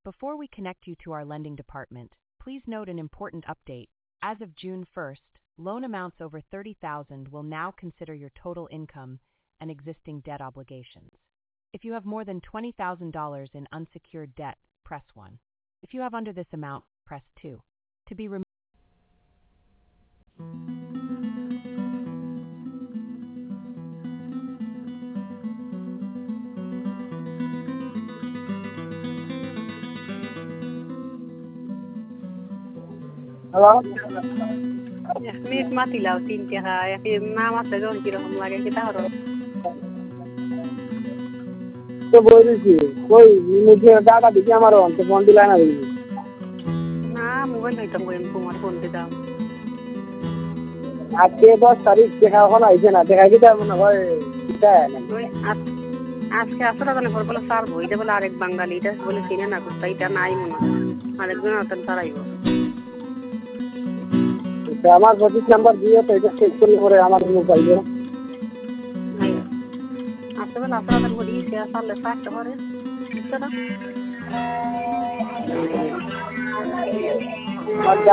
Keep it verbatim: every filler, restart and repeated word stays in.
Before we connect you to our lending department, please note an important update. As of June first, loan amounts over thirty thousand dollars will now consider your total income and existing debt obligations. If you have more than twenty thousand dollars in unsecured debt, press one. If you have under this amount, press two. To be removed. Hello? Miss Matila Cynthia ya fi mama ta gon kilo hum lage kita haro তো বলেছি কই মুঝে দাদা দিকে আমার অন্ত phone দিলা না দিবি na মোবাইল হইতাম কই তোমার ফোন দিতাম আজকে দশ তারিখ দেখা হলো আইছে না দেখা কি তার মনে হয় এটা না ওই আজকে আসলে জানে পর বলে স্যার বইটা বলে আরেক বাঙালিটা বলে চিনে না কুস্তা এটা নাই মনে আরেকজন আতেন তারাইব আমার পঁচিশ নাম্বার দিয়ে তো এটা চেক করে পরে আমার মোবাইলে আসলে আসলে জানে বলি সে আসলে ফাস্ট করে বুঝছো না